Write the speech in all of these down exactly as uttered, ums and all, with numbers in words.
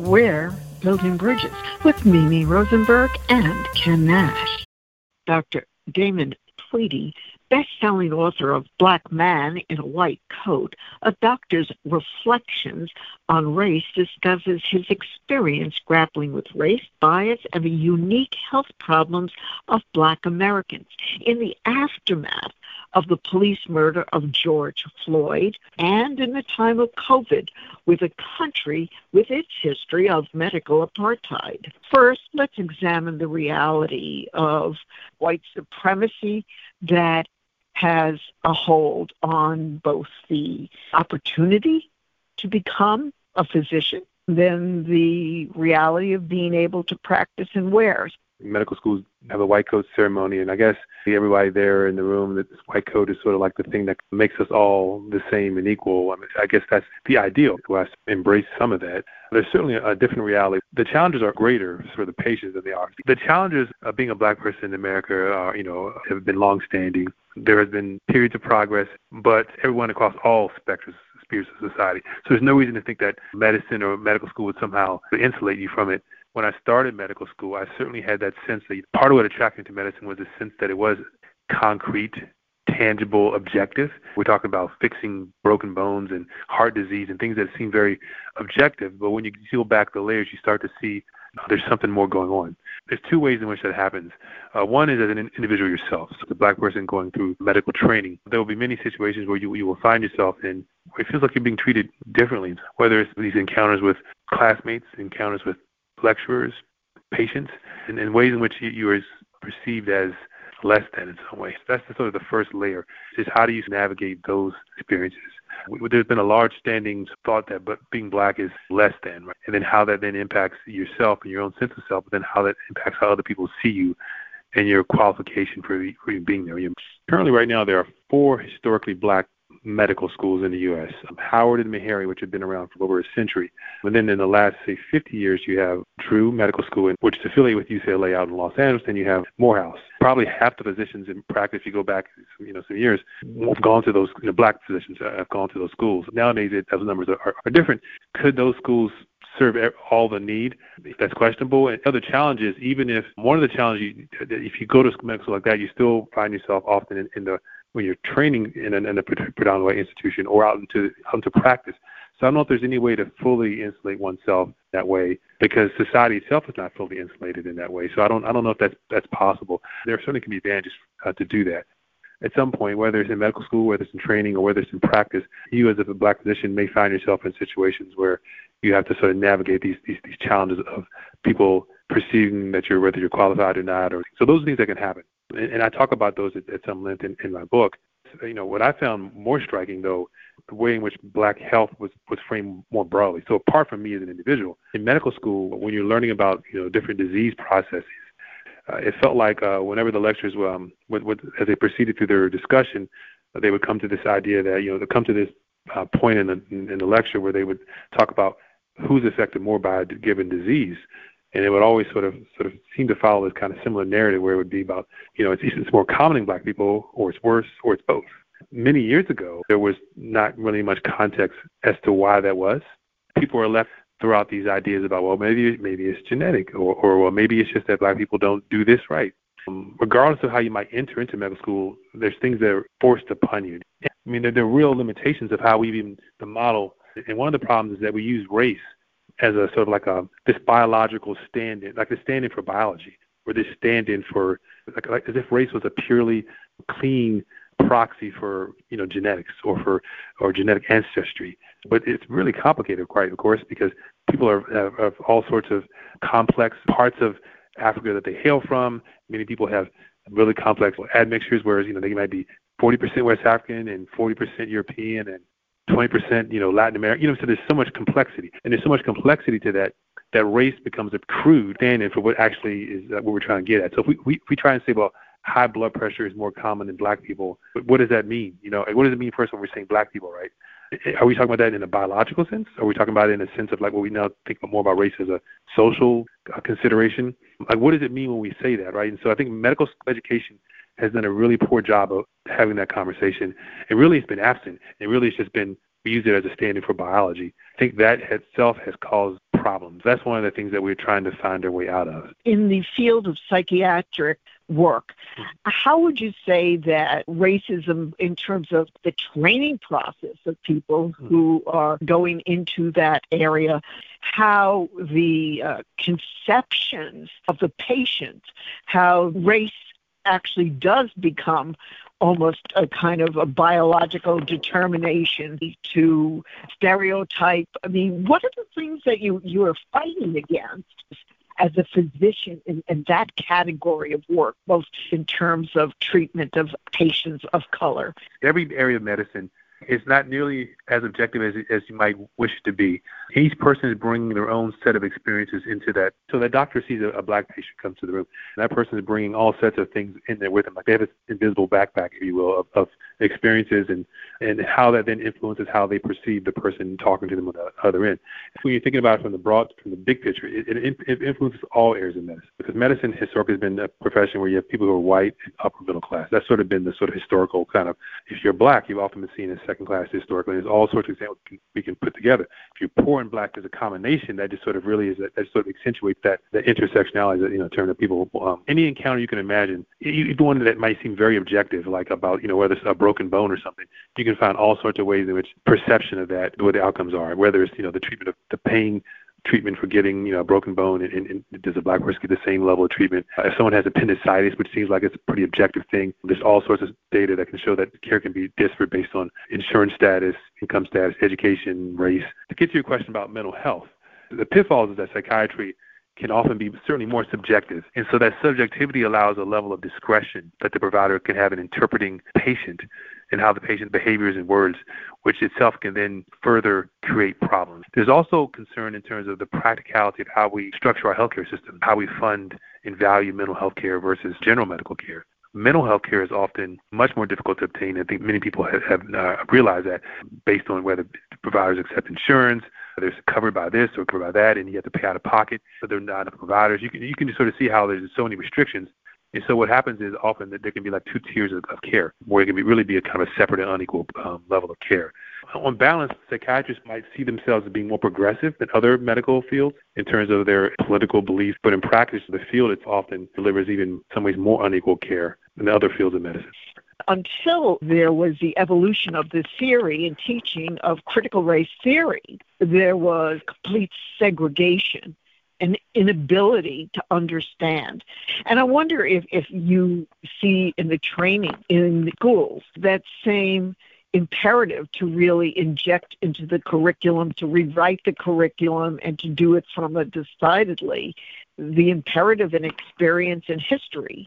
We're Building Bridges with Mimi Rosenberg and Ken Nash. Doctor Damon Tweedy, best-selling author of Black Man in a White Coat, A Doctor's Reflections on Race, discusses his experience grappling with race, bias, and the unique health problems of Black Americans in the aftermath of the police murder of George Floyd and in the time of COVID, with a country with its history of medical apartheid. First, let's examine the reality of white supremacy that has a hold on both the opportunity to become a physician, then the reality of being able to practice and wear. Medical schools have a white coat ceremony, and I guess everybody there in the room, that this white coat is sort of like the thing that makes us all the same and equal. I mean, I guess that's the ideal. So I embrace some of that. There's certainly a different reality. The challenges are greater for the patients than they are. The challenges of being a Black person in America are, you know, have been long-standing. There has been periods of progress, but everyone across all spectrums of society. So there's no reason to think that medicine or medical school would somehow insulate you from it. When I started medical school, I certainly had that sense that part of what attracted me to medicine was the sense that it was concrete, tangible, objective. We're talking about fixing broken bones and heart disease and things that seem very objective, but when you peel back the layers, you start to see uh, there's something more going on. There's two ways in which that happens. Uh, one is as an individual yourself, so the Black person going through medical training. There will be many situations where you, you will find yourself in where it feels like you're being treated differently, whether it's these encounters with classmates, encounters with lecturers, patients, and in ways in which you, you are perceived as less than in some way. That's the, sort of the first layer, is how do you navigate those experiences? There's been a large standing thought that but being Black is less than, right? And then how that then impacts yourself and your own sense of self, but then how that impacts how other people see you and your qualification for, for you being there. Currently, right now, there are four historically Black medical schools in the U S Howard and Meharry, which have been around for over a century. And then in the last, say, fifty years, you have Drew Medical School, which is affiliated with U C L A out in Los Angeles. Then you have Morehouse. Probably half the physicians in practice, if you go back, you know, some years, have gone to those, you know, Black physicians have gone to those schools. Nowadays, it, those numbers are, are different. Could those schools serve all the need? That's questionable. And other challenges, even if one of the challenges, if you go to medical school like that, you still find yourself often in, in the when you're training in, an, in a predominant white institution or out into out into practice. So I don't know if there's any way to fully insulate oneself that way, because society itself is not fully insulated in that way. So I don't I don't know if that's that's possible. There certainly can be advantages uh, to do that. At some point, whether it's in medical school, whether it's in training, or whether it's in practice, you as a Black physician may find yourself in situations where you have to sort of navigate these these, these challenges of people perceiving that you're whether you're qualified or not. Or so those are things that can happen. And I talk about those at, at some length in, in my book. You know, what I found more striking, though, the way in which Black health was, was framed more broadly. So apart from me as an individual, in medical school, when you're learning about, you know, different disease processes, uh, it felt like uh, whenever the lecturers, um, would, would, as they proceeded through their discussion, uh, they would come to this idea that, you know, they come to this uh, point in the, in the lecture where they would talk about who's affected more by a given disease. And it would always sort of sort of seem to follow this kind of similar narrative where it would be about, you know, it's, it's more common in Black people, or it's worse, or it's both. Many years ago, there was not really much context as to why that was. People were left throughout these ideas about, well, maybe maybe it's genetic, or, or well, maybe it's just that Black people don't do this right. Um, regardless of how you might enter into medical school, there's things that are forced upon you. I mean, there, there are real limitations of how we even the model. And one of the problems is that we use race as a sort of like a this biological stand-in, like a stand-in for biology, or this stand-in for like, like as if race was a purely clean proxy for, you know, genetics or for or genetic ancestry. But it's really complicated, quite of course, because people are have, have all sorts of complex parts of Africa that they hail from. Many people have really complex admixtures, whereas, you know, they might be forty percent West African and forty percent European and twenty percent, you know, Latin American, you know, so there's so much complexity. And there's so much complexity to that, that race becomes a crude stand-in for what actually is uh, what we're trying to get at. So if we, we, if we try and say, well, high blood pressure is more common in Black people, what does that mean? You know, what does it mean first when we're saying Black people, right? Are we talking about that in a biological sense? Are we talking about it in a sense of like what we now think more about race as a social uh, consideration? Like, what does it mean when we say that, right? And so I think medical education has done a really poor job of having that conversation. And really it's been absent. And really it's just been, we use it as a stand-in for biology. I think that itself has caused problems problems. That's one of the things that we're trying to find our way out of. In the field of psychiatric work, how would you say that racism, in terms of the training process of people who are going into that area, how the uh, conceptions of the patient, how race actually does become almost a kind of a biological determination to stereotype? I mean, what are the things that you, you are fighting against as a physician in, in that category of work, both in terms of treatment of patients of color? Every area of medicine is not nearly as objective as, as you might wish it to be. Each person is bringing their own set of experiences into that. So the doctor sees a, a black patient come to the room, and that person is bringing all sets of things in there with them. Like they have this invisible backpack, if you will, of, of experiences and, and how that then influences how they perceive the person talking to them on the other end. When you're thinking about it from the broad, from the big picture, it, it, it influences all areas of medicine. Because medicine historically has been a profession where you have people who are white and upper middle class. That's sort of been the sort of historical kind of, if you're black, you've often been seen as second class historically. There's all sorts of examples we can put together. If you're poor and black, there's a combination that just sort of really is, that, that sort of accentuates that, that intersectionality, that, you know, term that people, um, any encounter you can imagine, even one that might seem very objective, like about, you know, whether it's a broken bone or something, you can find all sorts of ways in which perception of that, what the outcomes are, whether it's, you know, the treatment of the pain, treatment for getting, you know, a broken bone, and, and, and does a black person get the same level of treatment? Uh, if someone has appendicitis, which seems like it's a pretty objective thing, there's all sorts of data that can show that care can be disparate based on insurance status, income status, education, race. To get to your question about mental health, the pitfalls is that psychiatry can often be certainly more subjective. And so that subjectivity allows a level of discretion that the provider can have in interpreting patient and how the patient's behaviors and words, which itself can then further create problems. There's also concern in terms of the practicality of how we structure our healthcare system, how we fund and value mental health care versus general medical care. Mental health care is often much more difficult to obtain. I think many people have, have uh, realized that based on whether providers accept insurance, whether it's covered by this or covered by that, and you have to pay out of pocket, but there are not enough providers. You can, you can just sort of see how there's so many restrictions. And so what happens is often that there can be like two tiers of, of care, where it can be, really be a kind of a separate and unequal um, level of care. On balance, psychiatrists might see themselves as being more progressive than other medical fields in terms of their political beliefs, but in practice, the field it often delivers even in some ways more unequal care than the other fields of medicine. Until there was the evolution of the theory and teaching of critical race theory, there was complete segregation, an inability to understand. And I wonder if, if you see in the training in the schools that same imperative to really inject into the curriculum, to rewrite the curriculum, and to do it from a decidedly the imperative and experience and history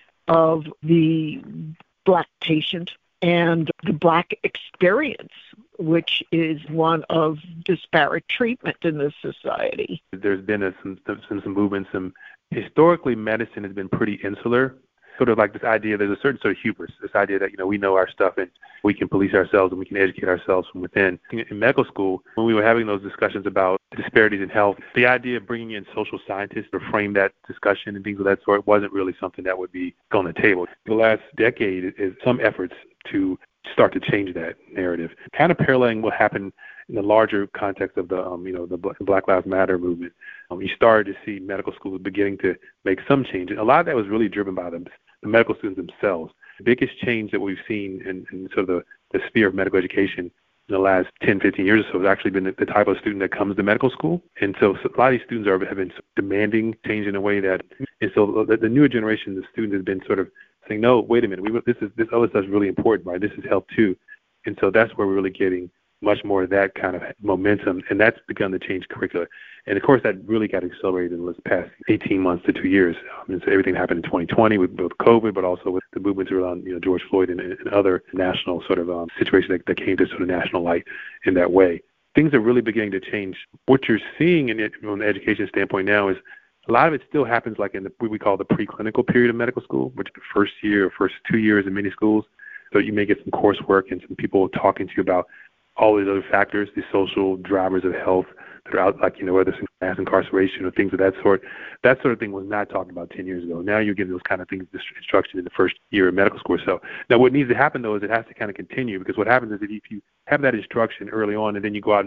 of the Black patient and the Black experience, which is one of disparate treatment in this society. There's been a, some, some, some movements. Some, historically, medicine has been pretty insular, sort of like this idea, there's a certain sort of hubris, this idea that, you know, we know our stuff and we can police ourselves and we can educate ourselves from within. In medical school, when we were having those discussions about disparities in health, the idea of bringing in social scientists to frame that discussion and things of that sort wasn't really something that would be on the table. The last decade is some efforts to start to change that narrative, kind of paralleling what happened in the larger context of the, um, you know, the Black Lives Matter movement. Um, you started to see medical schools beginning to make some change. And a lot of that was really driven by the, the medical students themselves. The biggest change that we've seen in, in sort of the, the sphere of medical education in the last ten, fifteen years or so has actually been the, the type of student that comes to medical school. And so, so a lot of these students are, have been demanding change in a way that, and so the, the newer generation of students has been sort of saying, no, wait a minute, we, this is this other stuff is really important, right? This is health too. And so that's where we're really getting much more of that kind of momentum, and that's begun to change curricula. And, of course, that really got accelerated in the past eighteen months to two years. I mean, so everything happened in twenty twenty with both COVID, but also with the movements around, you know, George Floyd and, and other national sort of um, situations that, that came to sort of national light in that way. Things are really beginning to change. What you're seeing in it, from an education standpoint now is a lot of it still happens like in the, what we call the preclinical period of medical school, which is the first year or first two years in many schools. So you may get some coursework and some people talking to you about all these other factors, the social drivers of health that are out, like, you know, whether it's mass incarceration or things of that sort. That sort of thing was not talked about ten years ago. Now you're getting those kind of things, instruction in the first year of medical school. So now what needs to happen, though, is it has to kind of continue, because what happens is if you have that instruction early on and then you go out and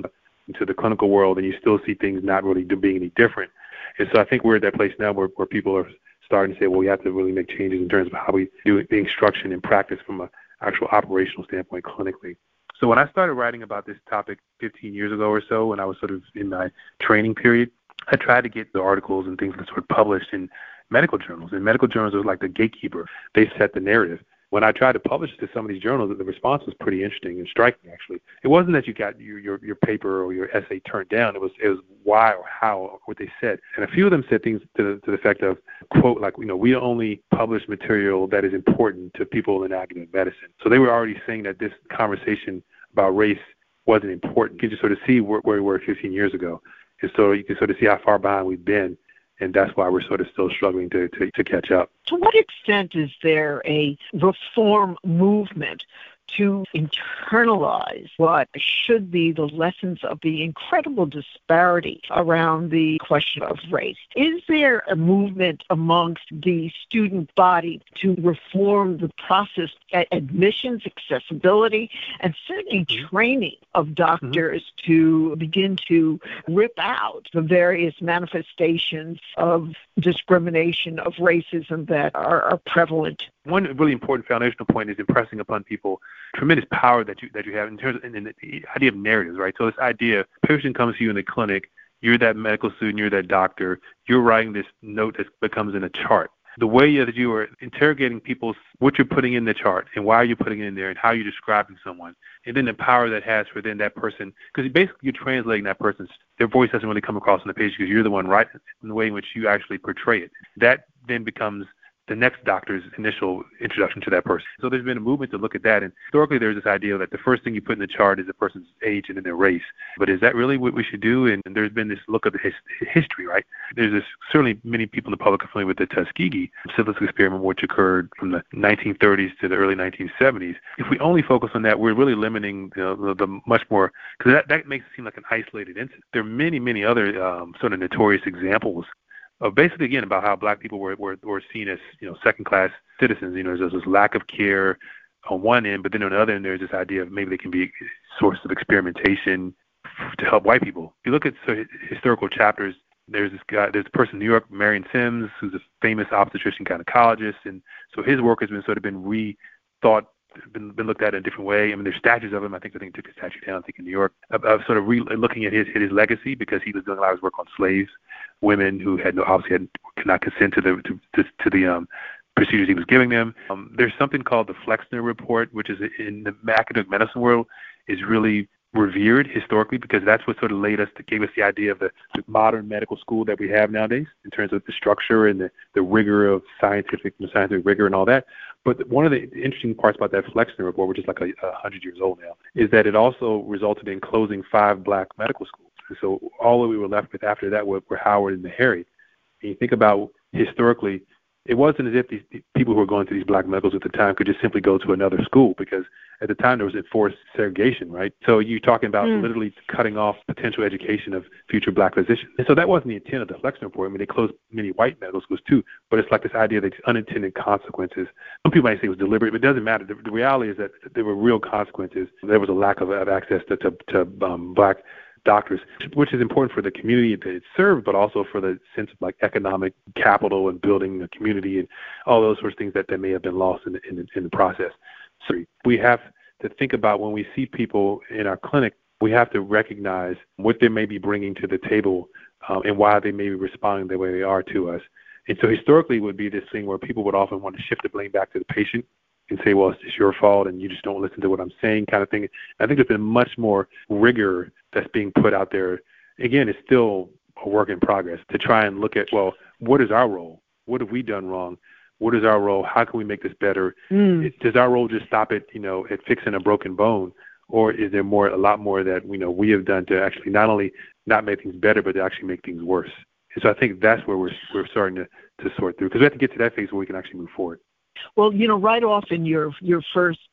into the clinical world, and you still see things not really being any different. And so I think we're at that place now where, where people are starting to say, well, we have to really make changes in terms of how we do the instruction and practice from an actual operational standpoint clinically. So when I started writing about this topic fifteen years ago or so, when I was sort of in my training period, I tried to get the articles and things that sort of published in medical journals. And medical journals was like the gatekeeper. They set the narrative. When I tried to publish to some of these journals, the response was pretty interesting and striking, actually. It wasn't that you got your, your, your paper or your essay turned down. It was it was why or how or what they said. And a few of them said things to the, to the effect of, quote, like, you know, we only publish material that is important to people in academic medicine. So they were already saying that this conversation about race wasn't important. You can just sort of see where, where we were fifteen years ago. And so you can sort of see how far behind we've been. And that's why we're sort of still struggling to, to, to catch up. To what extent is there a reform movement to internalize what should be the lessons of the incredible disparity around the question of race? Is there a movement amongst the student body to reform the process at admissions, accessibility, and certainly training of doctors mm-hmm. to begin to rip out the various manifestations of discrimination, of racism that are, are prevalent? One really important foundational point is impressing upon people tremendous power that you that you have in terms of in, in the idea of narratives, right? So this idea, a patient comes to you in the clinic, you're that medical student, you're that doctor, you're writing this note that becomes in a chart. The way that you are interrogating people's, what you're putting in the chart and why you're putting it in there and how you're describing someone, and then the power that has for then that person, because basically you're translating that person's, their voice doesn't really come across on the page because you're the one writing in the way in which you actually portray it. That then becomes the next doctor's initial introduction to that person. So there's been a movement to look at that. And historically, there's this idea that the first thing you put in the chart is a person's age and then their race. But is that really what we should do? And there's been this look at the his, history, right? There's this, certainly many people in the public are familiar with the Tuskegee syphilis experiment, which occurred from the nineteen thirties to the early nineteen seventies. If we only focus on that, we're really limiting you know, the, the much more, because that, that makes it seem like an isolated incident. There are many, many other um, sort of notorious examples of basically, again, about how black people were, were, were seen as, you know, second-class citizens. You know, there's this lack of care on one end, but then on the other end, there's this idea of maybe they can be a source of experimentation to help white people. If you look at so, historical chapters, there's this guy, there's a person in New York, Marion Sims, who's a famous obstetrician gynecologist, and so his work has been sort of been rethought, been, been looked at in a different way. I mean, there's statues of him. I think I think took a statue down, I think in New York, of, of sort of re- looking at his his legacy because he was doing a lot of his work on slaves, women who had no obviously had, could not consent to the to, to, to the um, procedures he was giving them. Um, there's something called the Flexner Report, which is in the academic medicine world is really revered historically because that's what sort of laid us to gave us the idea of the, the modern medical school that we have nowadays in terms of the structure and the, the rigor of scientific scientific rigor and all that. But one of the interesting parts about that Flexner Report, which is like a, a hundred years old now, is that it also resulted in closing five black medical schools. And so all that we were left with after that were, were Howard and Meharry. And you think about historically, it wasn't as if these people who were going to these black medicals at the time could just simply go to another school because at the time there was enforced segregation, right? So you're talking about mm. literally cutting off potential education of future black physicians. And so that wasn't the intent of the Flexner Report. I mean, they closed many white medical schools too, but it's like this idea that these unintended consequences. Some people might say it was deliberate, but it doesn't matter. The, the reality is that there were real consequences. There was a lack of, of access to, to, to um, black doctors, which is important for the community that it served, but also for the sense of like economic capital and building the community and all those sorts of things that, that may have been lost in the, in the, in the process. So we have to think about when we see people in our clinic, we have to recognize what they may be bringing to the table um, and why they may be responding the way they are to us. And so historically it would be this thing where people would often want to shift the blame back to the patient and say, well, it's just your fault and you just don't listen to what I'm saying kind of thing. I think there's been much more rigor that's being put out there. Again, it's still a work in progress to try and look at, well, what is our role? What have we done wrong? What is our role? How can we make this better? Mm. Does our role just stop at, you know, at fixing a broken bone? Or is there more, a lot more that, you know, we have done to actually not only not make things better, but to actually make things worse? And so I think that's where we're, we're starting to, to sort through because we have to get to that phase where we can actually move forward. Well, you know, right off in your your first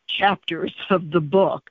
chapters of the book,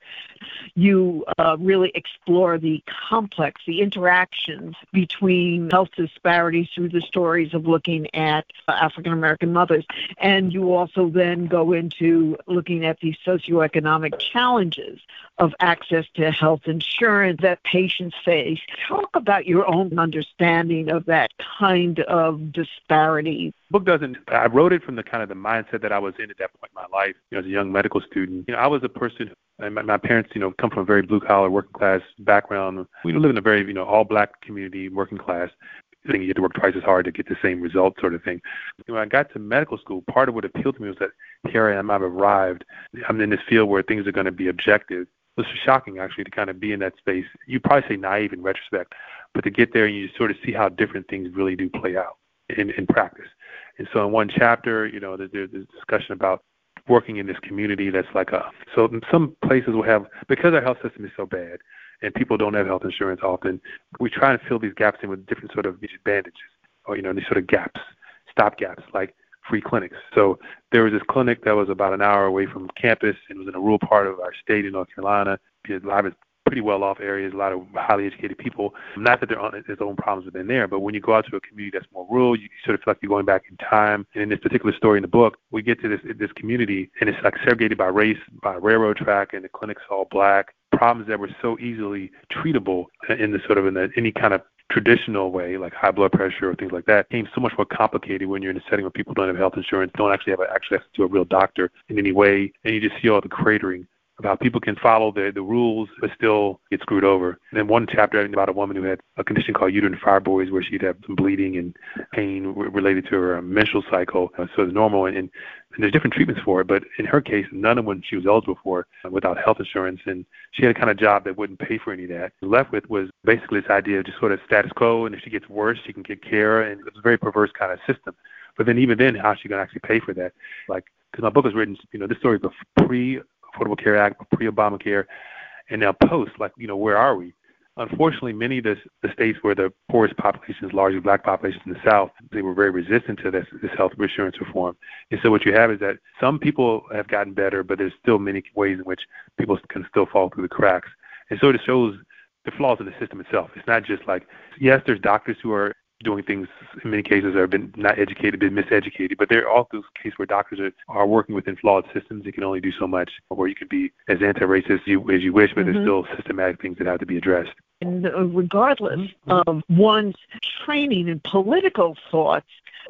you uh, really explore the complex, the interactions between health disparities through the stories of looking at uh, African-American mothers. And you also then go into looking at the socioeconomic challenges of access to health insurance that patients face. Talk about your own understanding of that kind of disparity. The book doesn't, I wrote it from the kind of the mindset that I was in at that point in my life, you know, as a young medical student. You know, I was a person, and my, my parents, you know, come from a very blue-collar, working-class background. We live in a very, you know, all-black community, working class. I think you have to work twice as hard to get the same result sort of thing. When I got to medical school, part of what appealed to me was that here I am, I've arrived. I'm in this field where things are going to be objective. It was shocking, actually, to kind of be in that space. You probably say naive in retrospect, but to get there and you sort of see how different things really do play out in, in practice. And so in one chapter, you know, there's, there's a discussion about working in this community that's like a, so some places will have, because our health system is so bad and people don't have health insurance often, we try and fill these gaps in with different sort of bandages or, you know, these sort of gaps, stop gaps, like free clinics. So there was this clinic that was about an hour away from campus and was in a rural part of our state in North Carolina. A lot of pretty well-off areas, a lot of highly educated people. Not that there aren't there's own problems within there, but when you go out to a community that's more rural, you sort of feel like you're going back in time. And in this particular story in the book, we get to this this community, and it's like segregated by race, by a railroad track, and the clinic's all black. Problems that were so easily treatable in the sort of in the, any kind of traditional way, like high blood pressure or things like that, became so much more complicated when you're in a setting where people don't have health insurance, don't actually have access to a real doctor in any way, and you just see all the cratering of how people can follow the, the rules but still get screwed over. And then one chapter about a woman who had a condition called uterine fibroids where she'd have some bleeding and pain related to her menstrual cycle. Uh, so it's normal, and, and there's different treatments for it, but in her case, none of them she was eligible for uh, without health insurance, and she had a kind of job that wouldn't pay for any of that. What left with was basically this idea of just sort of status quo, and if she gets worse, she can get care, and it was a very perverse kind of system. But then even then, how's she going to actually pay for that? Like, because my book was written, you know, this story is a pre Affordable Care Act, pre-Obamacare, and now post, like, you know, where are we? Unfortunately, many of the, the states where the poorest populations, largely black populations in the South, they were very resistant to this, this health insurance reform. And so what you have is that some people have gotten better, but there's still many ways in which people can still fall through the cracks. And so it shows the flaws in the system itself. It's not just like, yes, there's doctors who are doing things in many cases have been not educated, been miseducated, but there are also cases where doctors are, are working within flawed systems. They can only do so much, where you can be as anti-racist as you, as you wish, but mm-hmm. there's still systematic things that have to be addressed. And regardless of one's training and political thoughts,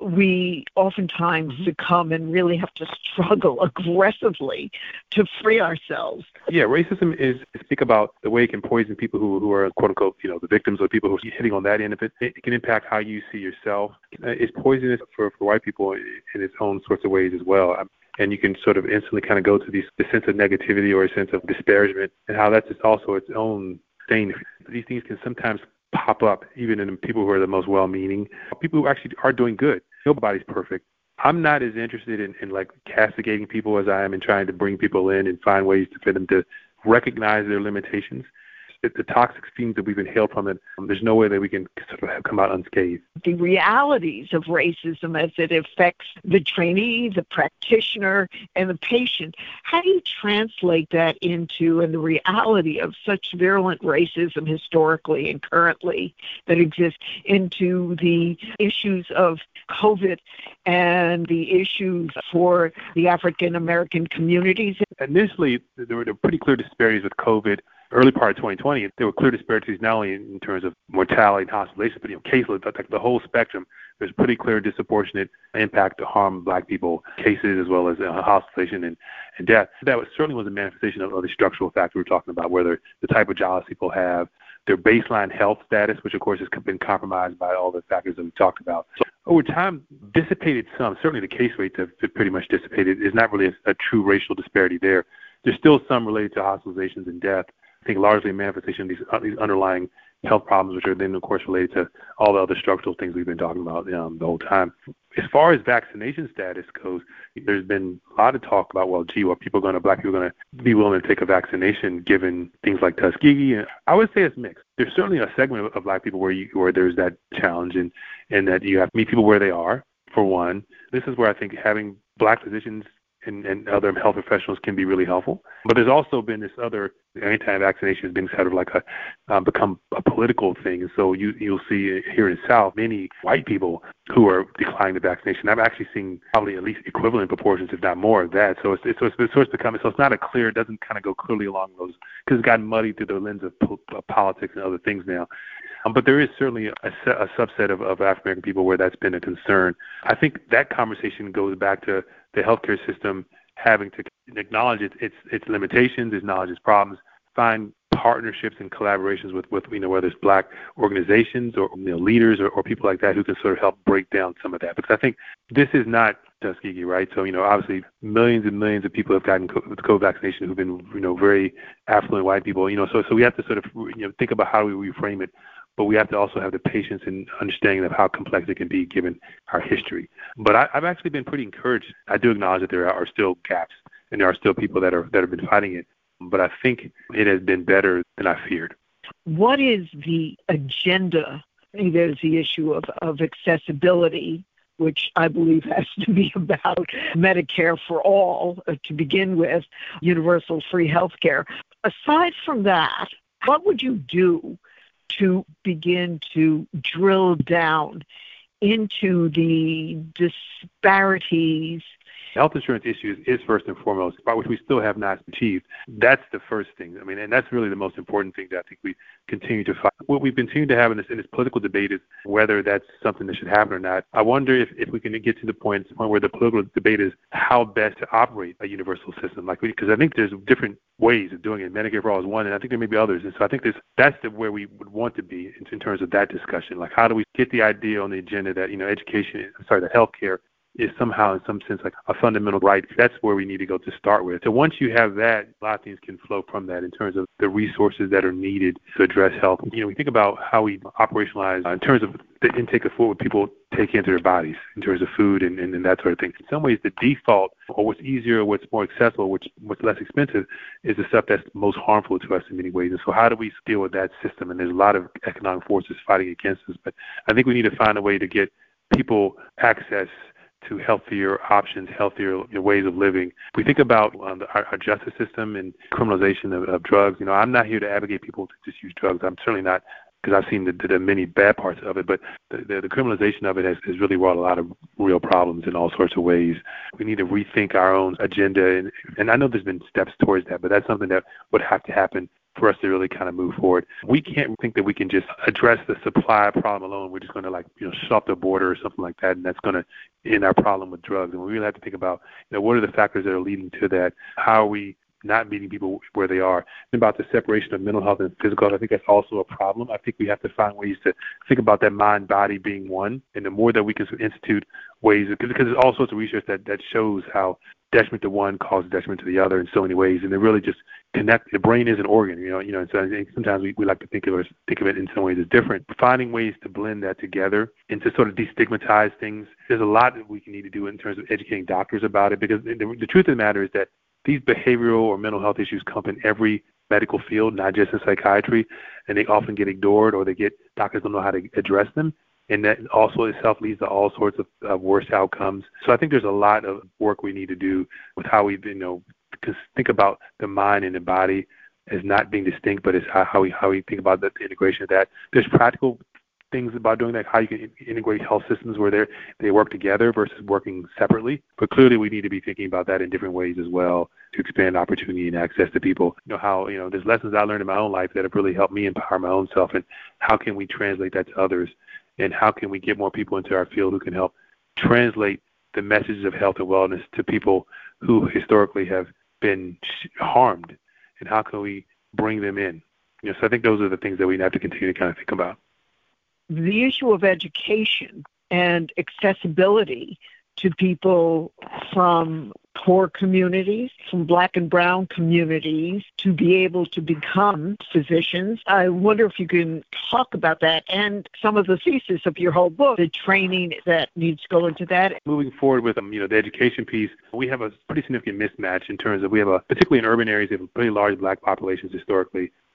we oftentimes mm-hmm. succumb and really have to struggle aggressively to free ourselves. Yeah, racism is, think about the way it can poison people who, who are, quote unquote, you know, the victims or people who are hitting on that end of it. It can impact how you see yourself. It's poisonous for, for white people in its own sorts of ways as well. And you can sort of instantly kind of go to these, this sense of negativity or a sense of disparagement, and how that's just also its own thing. These things can sometimes pop up even in people who are the most well-meaning, people who actually are doing good. Nobody's perfect. I'm not as interested in, in like castigating people as I am in trying to bring people in and find ways to, for them to recognize their limitations. The toxic themes that we've inhaled from it, um, there's no way that we can sort of have come out unscathed. The realities of racism as it affects the trainee, the practitioner, and the patient, how do you translate that into, and the reality of such virulent racism historically and currently that exists, into the issues of COVID and the issues for the African American communities? Initially, there were pretty clear disparities with COVID. Early part of twenty twenty, there were clear disparities not only in terms of mortality and hospitalization, but you know, caseload, like the whole spectrum. There's pretty clear disproportionate impact to harm black people, cases as well as uh, hospitalization and, and death. That was, certainly was a manifestation of, of the structural factor we're talking about, whether the type of jobs people have, their baseline health status, which of course has been compromised by all the factors that we talked about. So over time, dissipated some. Certainly the case rates have pretty much dissipated. There's not really a, a true racial disparity there. There's still some related to hospitalizations and death. I think largely a manifestation of these, uh, these underlying health problems, which are then, of course, related to all the other structural things we've been talking about um, the whole time. As far as vaccination status goes, there's been a lot of talk about, well, gee, are people going to, black people going to be willing to take a vaccination given things like Tuskegee? And I would say it's mixed. There's certainly a segment of, of black people where you, where there's that challenge, and, and that you have to meet people where they are, for one. This is where I think having black physicians and, and other health professionals can be really helpful. But there's also been this other anti-vaccination has been sort of like a um, become a political thing. And so you you'll see here in the South many white people who are declining the vaccination. I'm actually seeing probably at least equivalent proportions, if not more, of that. So it's it's, so it's, so it's becoming so it's not a clear. It doesn't kind of go clearly along those because it's gotten muddied through the lens of, po- of politics and other things now. Um, but there is certainly a, a subset of, of African American people where that's been a concern. I think that conversation goes back to the healthcare system having to acknowledge its its, its limitations, acknowledge its problems, find partnerships and collaborations with, with you know whether it's black organizations or you know leaders or, or people like that who can sort of help break down some of that. Because I think this is not Tuskegee, right? So you know obviously millions and millions of people have gotten COVID vaccination who've been you know very affluent white people. You know so so we have to sort of you know think about how we reframe it. But we have to also have the patience and understanding of how complex it can be given our history. But I, I've actually been pretty encouraged. I do acknowledge that there are still gaps and there are still people that are that have been fighting it. But I think it has been better than I feared. What is the agenda? I think there's the issue of, of accessibility, which I believe has to be about Medicare for all uh, to begin with, universal free health care. Aside from that, what would you do to begin to drill down into the disparities? Health insurance issues is first and foremost, by which we still have not achieved. That's the first thing. I mean, and that's really the most important thing that I think we continue to fight. What we've continued to have in this, in this political debate is whether that's something that should happen or not. I wonder if, if we can get to the point, the point where the political debate is how best to operate a universal system. Like, because I think there's different ways of doing it. Medicare for all is one, and I think there may be others. And so I think this, that's the, where we would want to be in, in terms of that discussion. Like, how do we get the idea on the agenda that, you know, education, sorry, that healthcare is somehow in some sense like a fundamental right. That's where we need to go to start with. So once you have that, a lot of things can flow from that in terms of the resources that are needed to address health. You know, we think about how we operationalize uh, in terms of the intake of food what people take into their bodies in terms of food and, and, and that sort of thing. In some ways, the default or what's easier, what's more accessible, which what's less expensive is the stuff that's most harmful to us in many ways. And so how do we deal with that system? And there's a lot of economic forces fighting against us. But I think we need to find a way to get people access to healthier options, healthier ways of living. We think about um, the, our, our justice system and criminalization of, of drugs. You know, I'm not here to advocate people to just use drugs. I'm certainly not, because I've seen the, the many bad parts of it, but the, the, the criminalization of it has, has really brought a lot of real problems in all sorts of ways. We need to rethink our own agenda, and, and I know there's been steps towards that, but that's something that would have to happen for us to really kind of move forward. We can't think that we can just address the supply problem alone. We're just going to like, you know, shut off the border or something like that, and that's going to end our problem with drugs. And we really have to think about, you know, what are the factors that are leading to that? How are we not meeting people where they are? And about the separation of mental health and physical health, I think that's also a problem. I think we have to find ways to think about that mind-body being one, and the more that we can institute ways, because there's all sorts of research that, that shows how detriment to one causes detriment to the other in so many ways, and they really just connect. The brain is an organ, you know. You know, and so sometimes we, we like to think of it think of it in some ways as different. Finding ways to blend that together and to sort of destigmatize things. There's a lot that we can need to do in terms of educating doctors about it, because the, the truth of the matter is that these behavioral or mental health issues come up in every medical field, not just in psychiatry, and they often get ignored or they get doctors don't know how to address them. And that also itself leads to all sorts of, of worse outcomes. So I think there's a lot of work we need to do with how we, you know, think about the mind and the body as not being distinct, but as how, how we how we think about the, the integration of that. There's practical things about doing that, how you can integrate health systems where they they work together versus working separately. But clearly we need to be thinking about that in different ways as well to expand opportunity and access to people. You know, how, you know, there's lessons I learned in my own life that have really helped me empower my own self, and how can we translate that to others? And how can we get more people into our field who can help translate the messages of health and wellness to people who historically have been harmed? And how can we bring them in? You know, so I think those are the things that we have to continue to kind of think about. The issue of education and accessibility to people from poor communities, from black and brown communities, to be able to become physicians. I wonder if you can talk about that and some of the thesis of your whole book, the training that needs to go into that. Moving forward with um, you know, the education piece, we have a pretty significant mismatch in terms of we have a, particularly in urban areas, we have pretty large black populations historically,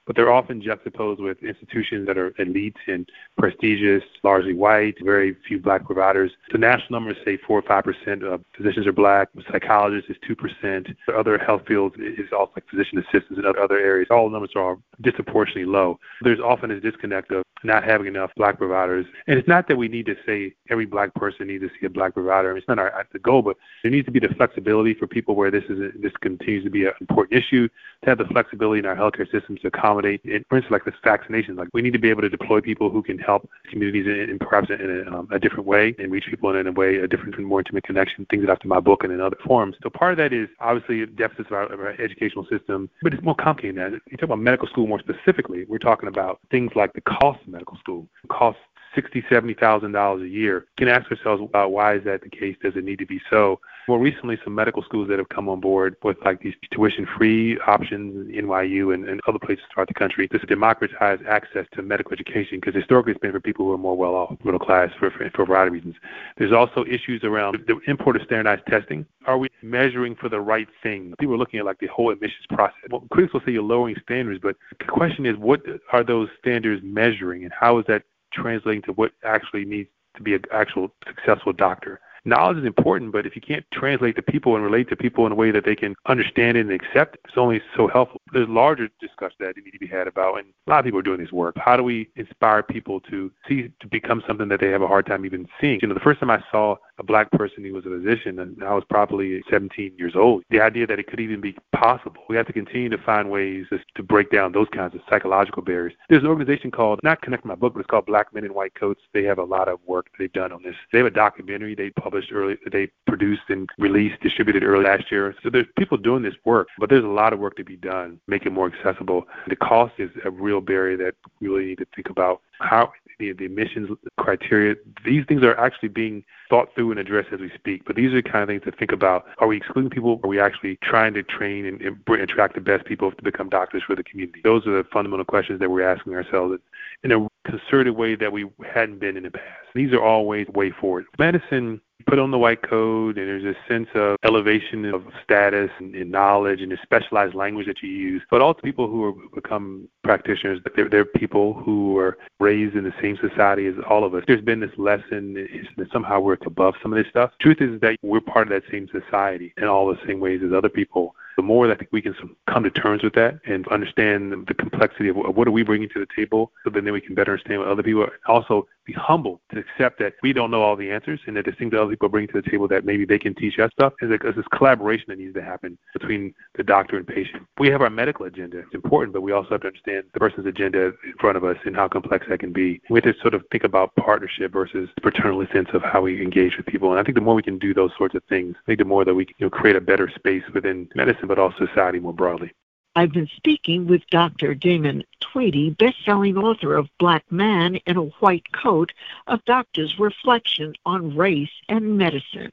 but they're often juxtaposed with institutions that are elite and prestigious, largely white, very few black providers. The national numbers say four or five percent of physicians are black, psychologists is two percent. The other health fields is also like physician assistants and other areas. All the numbers are disproportionately low. There's often a disconnect of not having enough black providers. And it's not that we need to say every black person needs to see a black provider. I mean, it's not our the goal, but there needs to be the flexibility for people where this is a, this continues to be an important issue, to have the flexibility in our healthcare systems to accommodate. And for instance, like this vaccination, like we need to be able to deploy people who can help communities in, in perhaps in a, um, a different way and reach people in a way, a different, more intimate connection, things that after my book and in other forms. So part of that is obviously deficits of our, of our educational system, but it's more complicated than that. You talk about medical school more specifically, we're talking about things like the cost of medical school. It costs sixty thousand dollars, seventy thousand dollars a year. We can ask ourselves, uh, why is that the case? Does it need to be so? More recently, some medical schools that have come on board with like these tuition-free options, N Y U and, and other places throughout the country, to democratize access to medical education, because historically it's been for people who are more well-off, middle class, for, for, for a variety of reasons. There's also issues around the import of standardized testing. Are we measuring for the right thing? People are looking at like the whole admissions process. Well, critics will say you're lowering standards, but the question is, what are those standards measuring, and how is that translating to what actually needs to be an actual successful doctor? Knowledge is important, but if you can't translate to people and relate to people in a way that they can understand it and accept it, it's only so helpful. There's larger discussions that need to be had about, and a lot of people are doing this work. How do we inspire people to see, to become something that they have a hard time even seeing? You know, the first time I saw a black person who was a physician, and I was probably seventeen years old, the idea that it could even be possible. We have to continue to find ways to, to break down those kinds of psychological barriers. There's an organization called, not connected to my book, but it's called Black Men in White Coats. They have a lot of work they've done on this. They have a documentary they published early, they produced and released, distributed early last year. So there's people doing this work, but there's a lot of work to be done, make it more accessible. The cost is a real barrier that we really need to think about. How the, the admissions criteria, these things are actually being thought through and addressed as we speak. But these are the kind of things to think about. Are we excluding people? Are we actually trying to train and, and bring, attract the best people to become doctors for the community? Those are the fundamental questions that we're asking ourselves in a concerted way that we hadn't been in the past. These are all ways way forward. Medicine, put on the white coat, and there's a sense of elevation of status and, and knowledge and the specialized language that you use. But also people who are, become practitioners, they're, they're people who are raised in the same society as all of us. There's been this lesson that somehow we're above some of this stuff. The truth is that we're part of that same society in all the same ways as other people. The more that I think we can come to terms with that and understand the complexity of what are we bringing to the table, so that then we can better understand what other people are. Also be humble to accept that we don't know all the answers, and that there's things that other people are bringing to the table that maybe they can teach us stuff. There's this collaboration that needs to happen between the doctor and patient. We have our medical agenda. It's important, but we also have to understand the person's agenda in front of us and how complex that can be. We have to sort of think about partnership versus paternalist sense of how we engage with people. And I think the more we can do those sorts of things, I think the more that we can, you know, create a better space within medicine, but also society more broadly. I've been speaking with Doctor Damon Tweedy, best-selling author of Black Man in a White Coat, a doctor's reflection on race and medicine.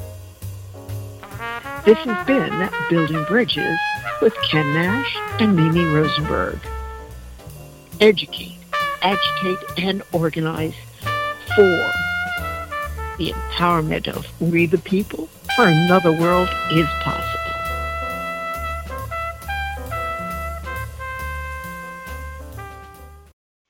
This has been Building Bridges with Ken Nash and Mimi Rosenberg. Educate, agitate, and organize for the empowerment of we the people, for another world is possible.